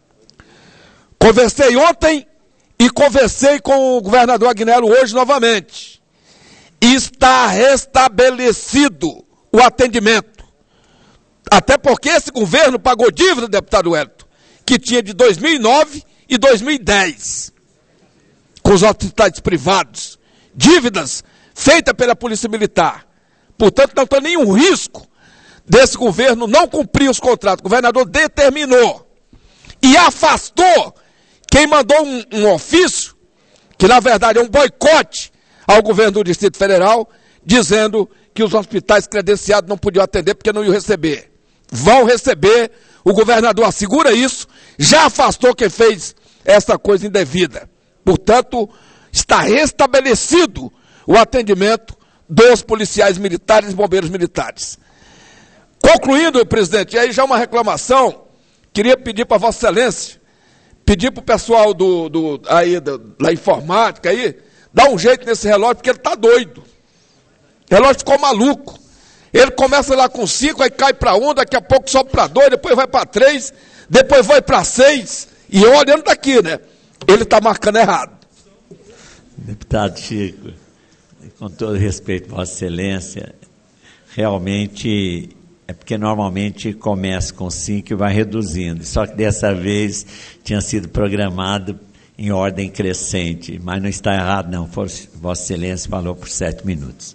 conversei ontem e conversei com o governador Agnello hoje novamente, está restabelecido o atendimento, até porque esse governo pagou dívida, deputado Wellington, que tinha de dois mil e nove e dois mil e dez, com os hospitais privados, dívidas feitas pela Polícia Militar. Portanto, não tem nenhum risco desse governo não cumprir os contratos. O governador determinou e afastou quem mandou um, um ofício, que na verdade é um boicote ao governo do Distrito Federal, dizendo que os hospitais credenciados não podiam atender porque não iam receber. Vão receber, o governador assegura isso, já afastou quem fez essa coisa indevida. Portanto, está restabelecido o atendimento dos policiais militares e bombeiros militares. Concluindo, presidente, aí já uma reclamação, queria pedir para Vossa Excelência, pedir para o pessoal do, do, aí, da, da informática aí, dar um jeito nesse relógio, porque ele está doido. O relógio ficou maluco. Ele começa lá com cinco, aí cai para um, daqui a pouco sobe para dois, depois vai para três, depois vai para seis, e eu olhando daqui, né? Ele está marcando errado. Deputado Chico, com todo respeito, Vossa Excelência, realmente é porque normalmente começa com cinco e vai reduzindo, só que dessa vez tinha sido programado em ordem crescente, mas não está errado não, Vossa Excelência falou por sete minutos.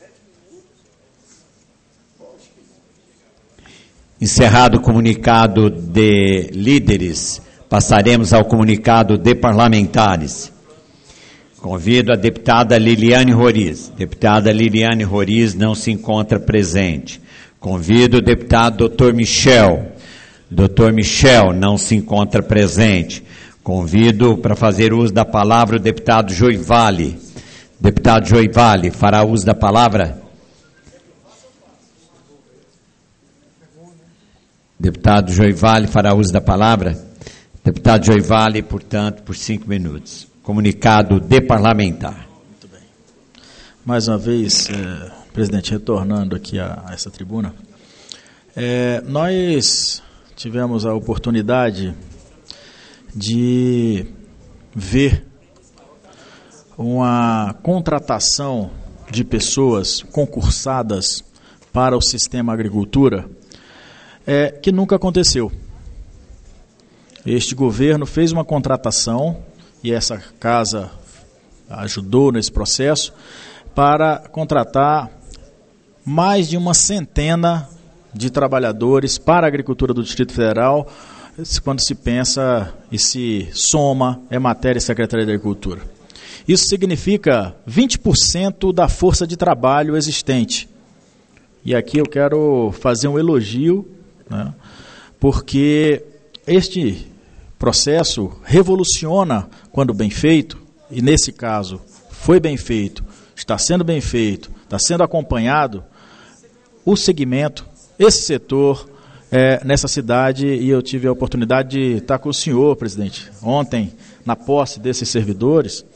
Encerrado o comunicado de líderes, passaremos ao comunicado de parlamentares. Convido a deputada Liliane Roriz. Deputada Liliane Roriz não se encontra presente. Convido o deputado doutor Michel. doutor Michel não se encontra presente. Convido para fazer uso da palavra o deputado Joivale. Deputado Joivale, fará uso da palavra? Deputado Joivale fará uso da palavra. Deputado Joivale, portanto, por cinco minutos. Comunicado de parlamentar. Muito bem. Mais uma vez, é, presidente, retornando aqui a, a essa tribuna, é, nós tivemos a oportunidade de ver uma contratação de pessoas concursadas para o sistema agricultura é, que nunca aconteceu. Este governo fez uma contratação, e essa casa ajudou nesse processo, para contratar mais de uma centena de trabalhadores para a agricultura do Distrito Federal, quando se pensa e se soma é matéria e Secretaria da Agricultura. Isso significa vinte por cento da força de trabalho existente. E aqui eu quero fazer um elogio, né, porque este processo revoluciona quando bem feito, e nesse caso foi bem feito, está sendo bem feito, está sendo acompanhado, o segmento, esse setor é, nessa cidade, e eu tive a oportunidade de estar com o senhor, presidente, ontem, na posse desses servidores,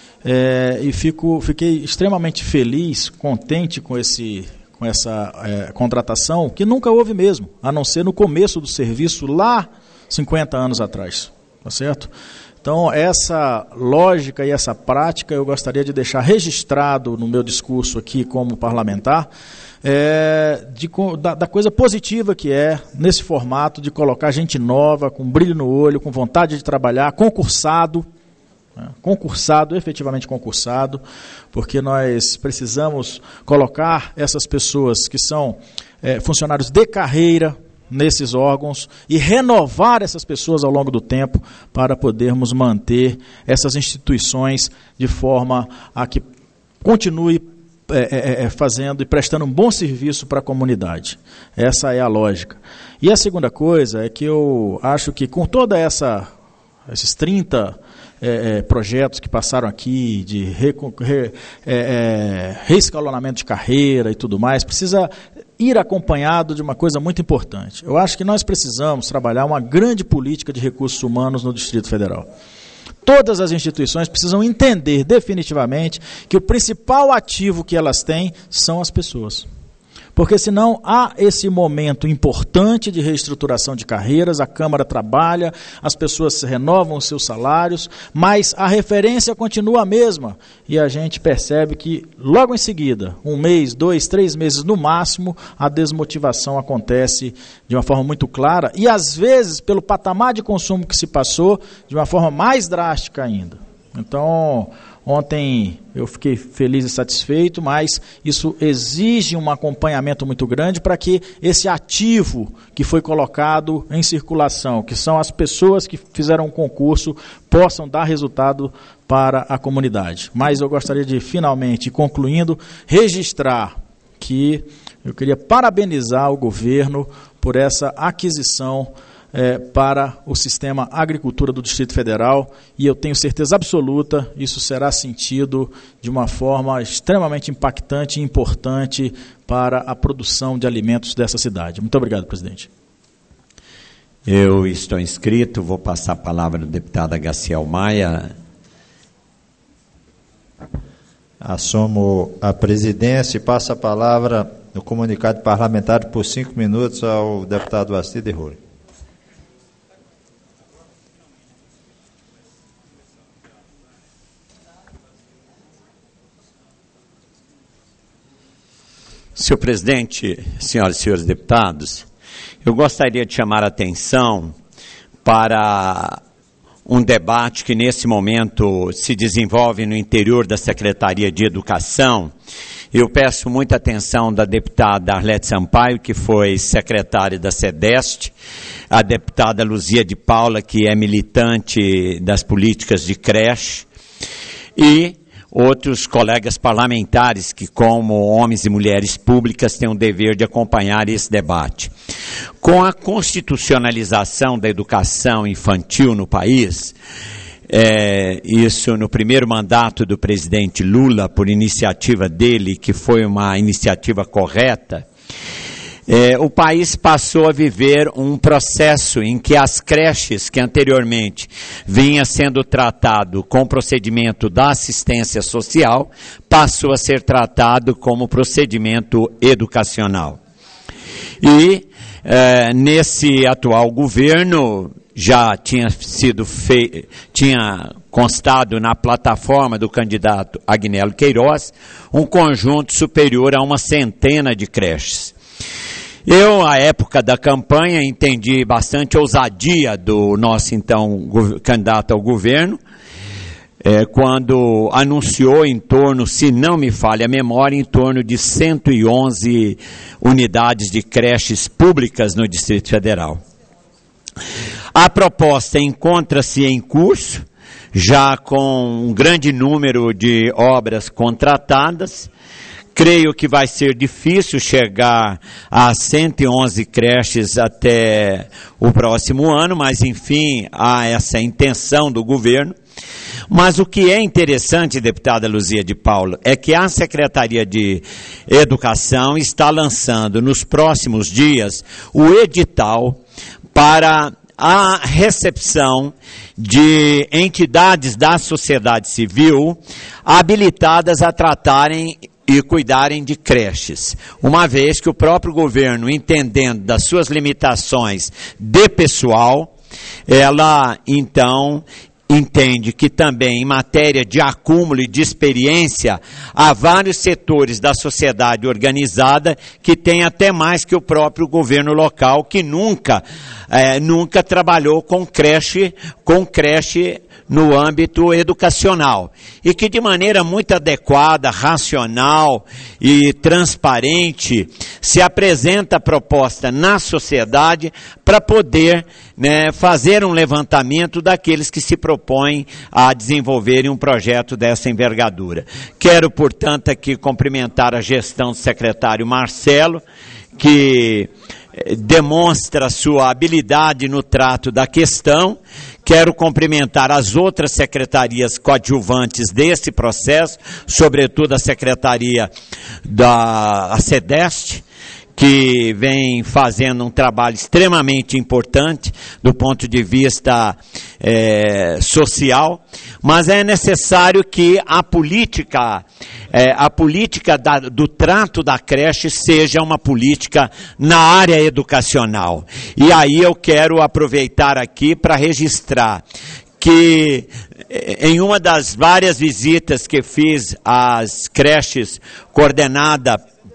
é, e fico, fiquei extremamente feliz, contente com, esse, com essa é, contratação, que nunca houve mesmo, a não ser no começo do serviço, lá cinquenta anos atrás, tá certo? Então, essa lógica e essa prática eu gostaria de deixar registrado no meu discurso aqui como parlamentar, é, de, da, da coisa positiva que é, nesse formato, de colocar gente nova, com brilho no olho, com vontade de trabalhar, concursado, né, concursado, efetivamente concursado, porque nós precisamos colocar essas pessoas que são é, funcionários de carreira, nesses órgãos e renovar essas pessoas ao longo do tempo para podermos manter essas instituições de forma a que continue é, é, fazendo e prestando um bom serviço para a comunidade. Essa é a lógica. E a segunda coisa é que eu acho que com toda essa esses trinta é, é, projetos que passaram aqui de re, re, é, é, reescalonamento de carreira e tudo mais, precisa ir acompanhado de uma coisa muito importante. Eu acho que nós precisamos trabalhar uma grande política de recursos humanos no Distrito Federal. Todas as instituições precisam entender definitivamente que o principal ativo que elas têm são as pessoas. Porque senão há esse momento importante de reestruturação de carreiras, a Câmara trabalha, as pessoas renovam os seus salários, mas a referência continua a mesma. E a gente percebe que logo em seguida, um mês, dois, três meses no máximo, a desmotivação acontece de uma forma muito clara e às vezes, pelo patamar de consumo que se passou, de uma forma mais drástica ainda. Então, ontem eu fiquei feliz e satisfeito, mas isso exige um acompanhamento muito grande para que esse ativo que foi colocado em circulação, que são as pessoas que fizeram o concurso, possam dar resultado para a comunidade. Mas eu gostaria de, finalmente, concluindo, registrar que eu queria parabenizar o governo por essa aquisição É, para o sistema agricultura do Distrito Federal, e eu tenho certeza absoluta, isso será sentido de uma forma extremamente impactante e importante para a produção de alimentos dessa cidade. Muito obrigado, presidente. Eu estou inscrito, vou passar a palavra ao deputado Gaciel Maia. Assumo a presidência e passo a palavra no comunicado parlamentar por cinco minutos ao deputado Astide Rui. Senhor presidente, senhoras e senhores deputados, eu gostaria de chamar a atenção para um debate que nesse momento se desenvolve no interior da Secretaria de Educação. Eu peço muita atenção da deputada Arlete Sampaio, que foi secretária da SEDEST, a deputada Luzia de Paula, que é militante das políticas de creche, e outros colegas parlamentares que, como homens e mulheres públicas, têm o dever de acompanhar esse debate. Com a constitucionalização da educação infantil no país, é, isso no primeiro mandato do presidente Lula, por iniciativa dele, que foi uma iniciativa correta, É, o país passou a viver um processo em que as creches que anteriormente vinha sendo tratado com o procedimento da assistência social, passou a ser tratado como procedimento educacional. E é, nesse atual governo já tinha sido feito, tinha constado na plataforma do candidato Agnello Queiroz um conjunto superior a uma centena de creches. Eu, à época da campanha, entendi bastante a ousadia do nosso, então, candidato ao governo, é, quando anunciou em torno, se não me falha a memória, em torno de cento e onze unidades de creches públicas no Distrito Federal. A proposta encontra-se em curso, já com um grande número de obras contratadas. Creio que vai ser difícil chegar a cento e onze creches até o próximo ano, mas enfim, há essa intenção do governo. Mas o que é interessante, deputada Luzia de Paula, é que a Secretaria de Educação está lançando nos próximos dias o edital para a recepção de entidades da sociedade civil habilitadas a tratarem e cuidarem de creches, uma vez que o próprio governo, entendendo das suas limitações de pessoal, ela então entende que também em matéria de acúmulo e de experiência, há vários setores da sociedade organizada que tem até mais que o próprio governo local, que nunca, é, nunca trabalhou com creche, com creche no âmbito educacional, e que de maneira muito adequada, racional e transparente se apresenta a proposta na sociedade para poder, né, fazer um levantamento daqueles que se propõem a desenvolverem um projeto dessa envergadura. Quero, portanto, aqui cumprimentar a gestão do secretário Marcelo, que demonstra sua habilidade no trato da questão. Quero cumprimentar as outras secretarias coadjuvantes desse processo, sobretudo a secretaria da SEDEST, que vem fazendo um trabalho extremamente importante do ponto de vista é, social, mas é necessário que a política, é, a política da, do trato da creche seja uma política na área educacional. E aí eu quero aproveitar aqui para registrar que em uma das várias visitas que fiz às creches coordenada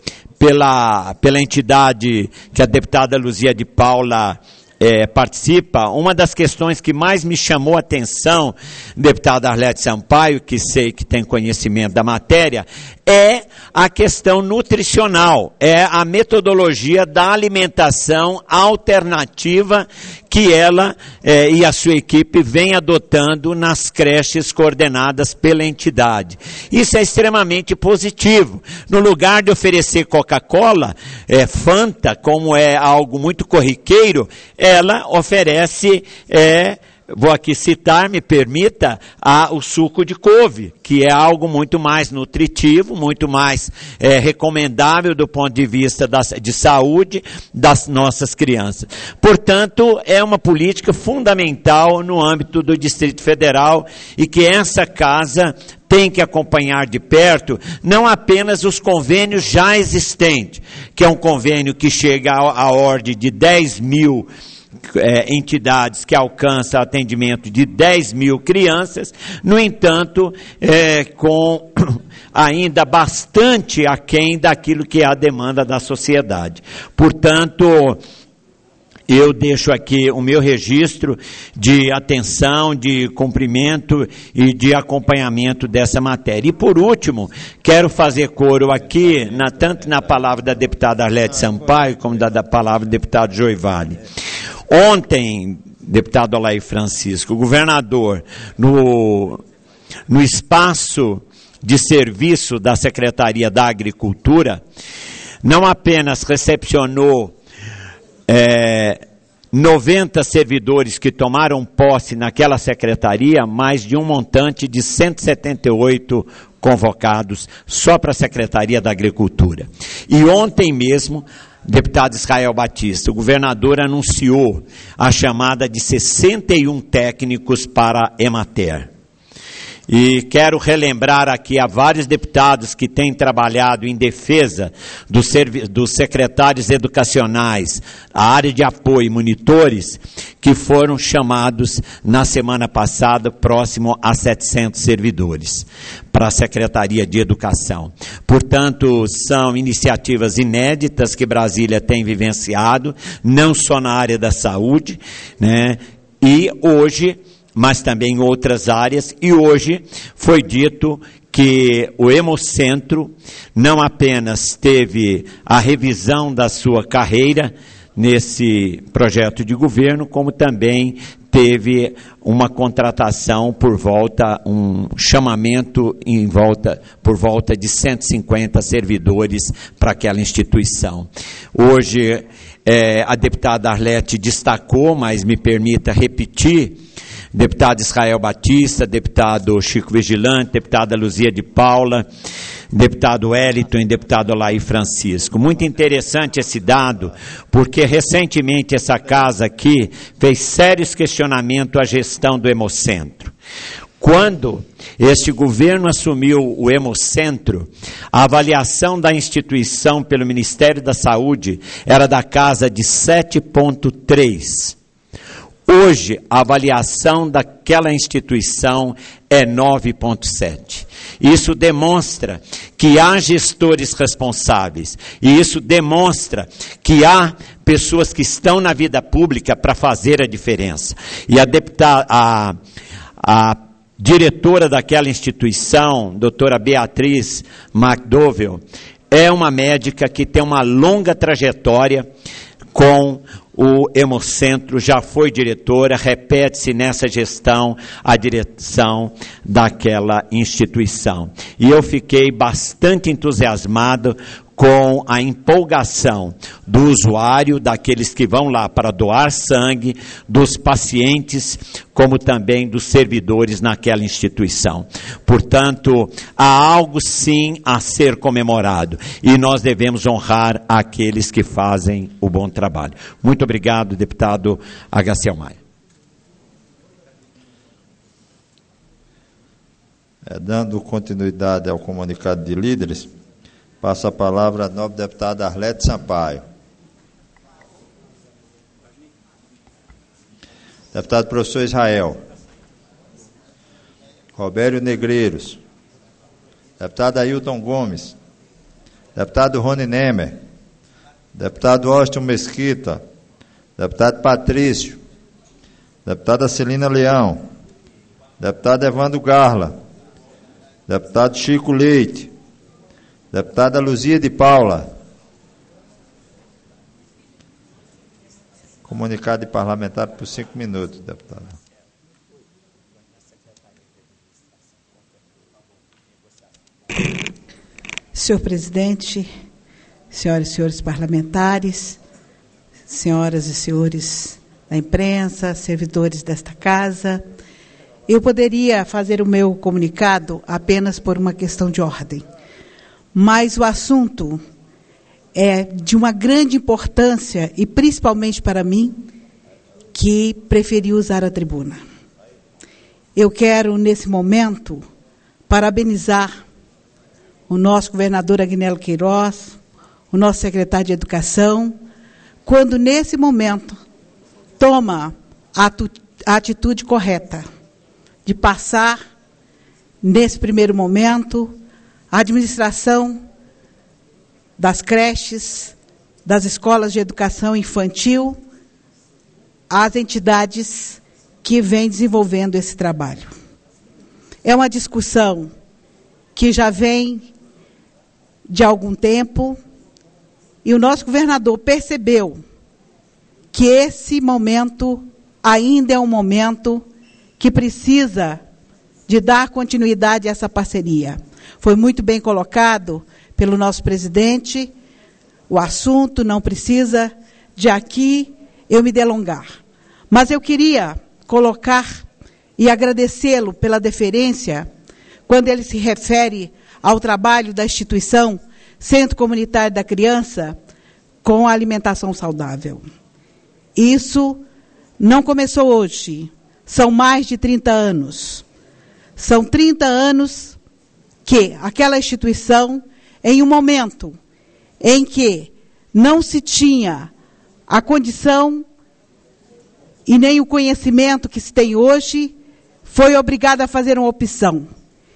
Pela, pela entidade que a deputada Luzia de Paula é, participa, uma das questões que mais me chamou a atenção, deputada Arlete Sampaio, que sei que tem conhecimento da matéria, é a questão nutricional, é a metodologia da alimentação alternativa que ela eh, e a sua equipe vem adotando nas creches coordenadas pela entidade. Isso é extremamente positivo. No lugar de oferecer Coca-Cola, eh, Fanta, como é algo muito corriqueiro, ela oferece... Eh, Vou aqui citar, me permita, a, o suco de couve, que é algo muito mais nutritivo, muito mais é, recomendável do ponto de vista das, de saúde das nossas crianças. Portanto, é uma política fundamental no âmbito do Distrito Federal e que essa casa tem que acompanhar de perto, não apenas os convênios já existentes, que é um convênio que chega à ordem de dez mil É, entidades que alcançam atendimento de dez mil crianças, no entanto, é, com ainda bastante aquém daquilo que é a demanda da sociedade. Portanto, eu deixo aqui o meu registro de atenção, de cumprimento e de acompanhamento dessa matéria. E por último, quero fazer coro aqui, na, tanto na palavra da deputada Arlete Sampaio, como da, da palavra do deputado Joivale. Ontem, deputado Olair Francisco, o governador, no, no espaço de serviço da Secretaria da Agricultura, não apenas recepcionou é, noventa servidores que tomaram posse naquela secretaria, mas de um montante de cento e setenta e oito convocados só para a Secretaria da Agricultura. E ontem mesmo deputado Israel Batista, o governador anunciou a chamada de sessenta e um técnicos para a Emater. E quero relembrar aqui a vários deputados que têm trabalhado em defesa dos, dos secretários educacionais, a área de apoio e monitores, que foram chamados na semana passada, próximo a setecentos servidores, para a Secretaria de Educação. Portanto, são iniciativas inéditas que Brasília tem vivenciado, não só na área da saúde, né? E hoje, mas também em outras áreas, e hoje foi dito que o Hemocentro não apenas teve a revisão da sua carreira nesse projeto de governo, como também teve uma contratação por volta, um chamamento em volta, por volta de cento e cinquenta servidores para aquela instituição. Hoje, é, a deputada Arlete destacou, mas me permita repetir, deputado Israel Batista, deputado Chico Vigilante, deputada Luzia de Paula, deputado Wellington e deputado Alair Francisco. Muito interessante esse dado, porque recentemente essa casa aqui fez sérios questionamentos à gestão do Hemocentro. Quando este governo assumiu o Hemocentro, a avaliação da instituição pelo Ministério da Saúde era da casa de sete vírgula três. Hoje, a avaliação daquela instituição é nove vírgula sete. Isso demonstra que há gestores responsáveis, e isso demonstra que há pessoas que estão na vida pública para fazer a diferença. E a deputada, a, a diretora daquela instituição, doutora Beatriz McDowell, é uma médica que tem uma longa trajetória com o Hemocentro, já foi diretora, repete-se nessa gestão a direção daquela instituição. E eu fiquei bastante entusiasmado com a empolgação do usuário, daqueles que vão lá para doar sangue, dos pacientes, como também dos servidores naquela instituição. Portanto, há algo sim a ser comemorado, e nós devemos honrar aqueles que fazem o bom trabalho. Muito obrigado, deputado Agaciel Maia. É, dando continuidade ao comunicado de líderes, passo a palavra à nobre deputada Arlete Sampaio. Deputado professor Israel. Robério Negreiros. Deputado Ailton Gomes. Deputado Rony Nemer. Deputado Austin Mesquita. Deputado Patrício. Deputada Celina Leão. Deputado Evandro Garla. Deputado Chico Leite. Deputada Luzia de Paula. Comunicado de parlamentar por cinco minutos, deputada. Senhor presidente, senhoras e senhores parlamentares, senhoras e senhores da imprensa, servidores desta casa, eu poderia fazer o meu comunicado apenas por uma questão de ordem. Mas o assunto é de uma grande importância, e principalmente para mim, que preferi usar a tribuna. Eu quero, nesse momento, parabenizar o nosso governador Agnello Queiroz, o nosso secretário de Educação, quando, nesse momento, toma a atitude correta de passar, nesse primeiro momento, a administração das creches, das escolas de educação infantil, às entidades que vêm desenvolvendo esse trabalho. É uma discussão que já vem de algum tempo, e o nosso governador percebeu que esse momento ainda é um momento que precisa de dar continuidade a essa parceria. Foi muito bem colocado pelo nosso presidente, o assunto não precisa de aqui eu me delongar. Mas eu queria colocar e agradecê-lo pela deferência quando ele se refere ao trabalho da instituição Centro Comunitário da Criança, com a alimentação saudável. Isso não começou hoje, são mais de trinta anos. São trinta anos que aquela instituição, em um momento em que não se tinha a condição e nem o conhecimento que se tem hoje, foi obrigada a fazer uma opção.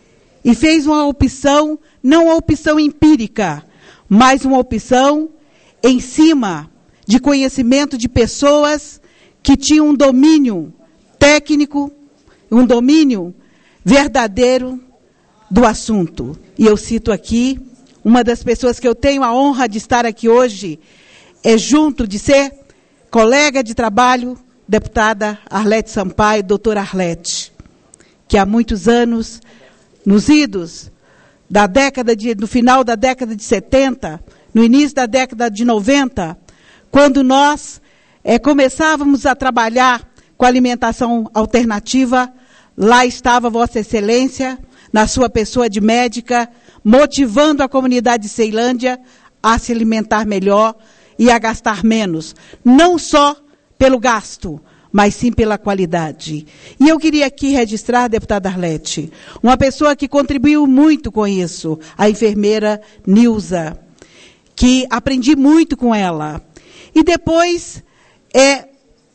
E fez uma opção, não uma opção empírica, mas uma opção em cima de conhecimento de pessoas que tinham um domínio técnico, um domínio verdadeiro do assunto. E eu cito aqui, uma das pessoas que eu tenho a honra de estar aqui hoje, é junto de ser colega de trabalho, deputada Arlete Sampaio, doutora Arlete, que há muitos anos, nos idos da década de, no final da década de setenta, no início da década de noventa, quando nós é, começávamos a trabalhar com alimentação alternativa, lá estava Vossa Excelência, na sua pessoa de médica, motivando a comunidade de Ceilândia a se alimentar melhor e a gastar menos. Não só pelo gasto, mas sim pela qualidade. E eu queria aqui registrar, deputada Arlete, uma pessoa que contribuiu muito com isso, a enfermeira Nilza, que aprendi muito com ela. E depois, é,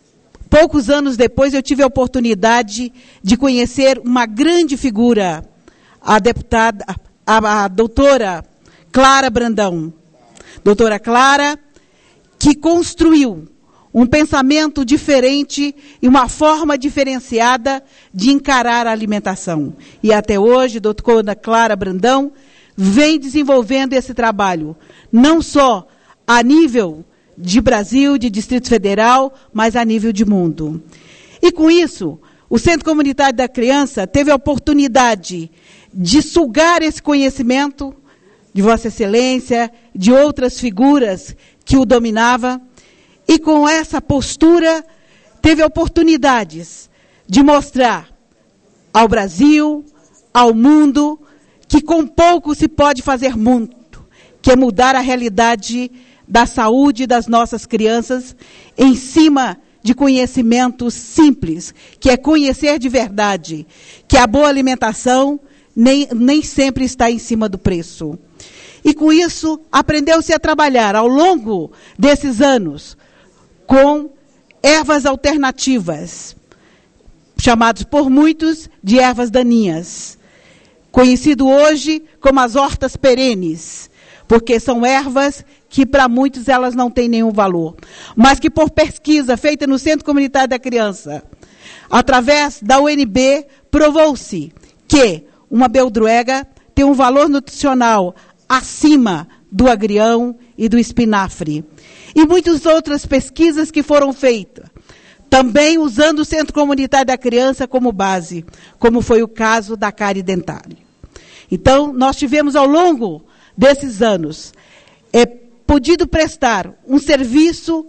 poucos anos depois, eu tive a oportunidade de conhecer uma grande figura, a deputada, a, a doutora Clara Brandão. Doutora Clara, que construiu um pensamento diferente e uma forma diferenciada de encarar a alimentação. E até hoje, doutora Clara Brandão vem desenvolvendo esse trabalho, não só a nível de Brasil, de Distrito Federal, mas a nível de mundo. E com isso, o Centro Comunitário da Criança teve a oportunidade de sugar esse conhecimento de Vossa Excelência, de outras figuras que o dominavam, e com essa postura teve oportunidades de mostrar ao Brasil, ao mundo, que com pouco se pode fazer muito, que é mudar a realidade da saúde das nossas crianças em cima de conhecimentos simples, que é conhecer de verdade, que a boa alimentação nem, nem sempre está em cima do preço. E com isso, aprendeu-se a trabalhar ao longo desses anos com ervas alternativas, chamadas por muitos de ervas daninhas, conhecido hoje como as hortas perenes, porque são ervas que para muitos elas não têm nenhum valor, mas que por pesquisa feita no Centro Comunitário da Criança, através da U N B, provou-se que uma beldroega tem um valor nutricional acima do agrião e do espinafre. E muitas outras pesquisas que foram feitas, também usando o Centro Comunitário da Criança como base, como foi o caso da cárie dentária. Então, nós tivemos ao longo desses anos, é, podido prestar um serviço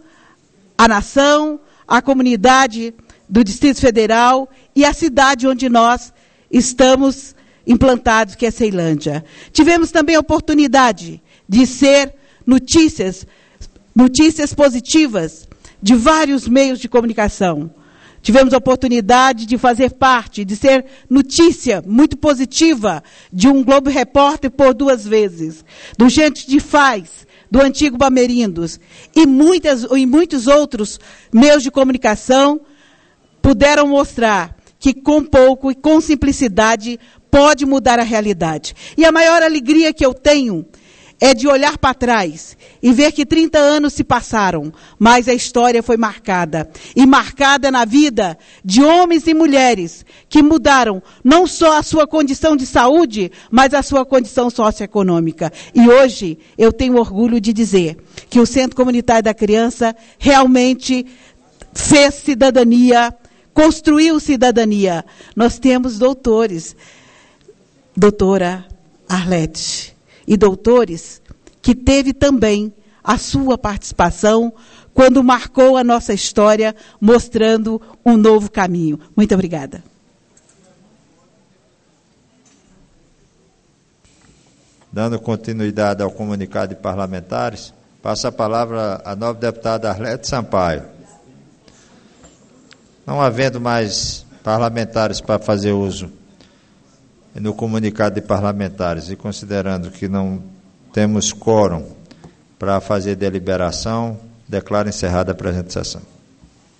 à nação, à comunidade do Distrito Federal e à cidade onde nós estamos implantados, que é Ceilândia. Tivemos também a oportunidade de ser notícias, notícias positivas de vários meios de comunicação. Tivemos a oportunidade de fazer parte, de ser notícia muito positiva de um Globo Repórter por duas vezes, do Gente de Faz, do antigo Bamerindos, e, muitas, e muitos outros meios de comunicação puderam mostrar que com pouco e com simplicidade pode mudar a realidade. E a maior alegria que eu tenho é de olhar para trás e ver que trinta anos se passaram, mas a história foi marcada. E marcada na vida de homens e mulheres que mudaram não só a sua condição de saúde, mas a sua condição socioeconômica. E hoje eu tenho orgulho de dizer que o Centro Comunitário da Criança realmente fez cidadania, construiu cidadania. Nós temos doutores, doutora Arlete, e doutores que teve também a sua participação quando marcou a nossa história, mostrando um novo caminho. Muito obrigada. Dando continuidade ao comunicado de parlamentares, Passo a palavra à nova deputada Arlete Sampaio. Não havendo mais parlamentares para fazer uso no comunicado de parlamentares e considerando que não temos quórum para fazer deliberação, declaro encerrada a presente sessão.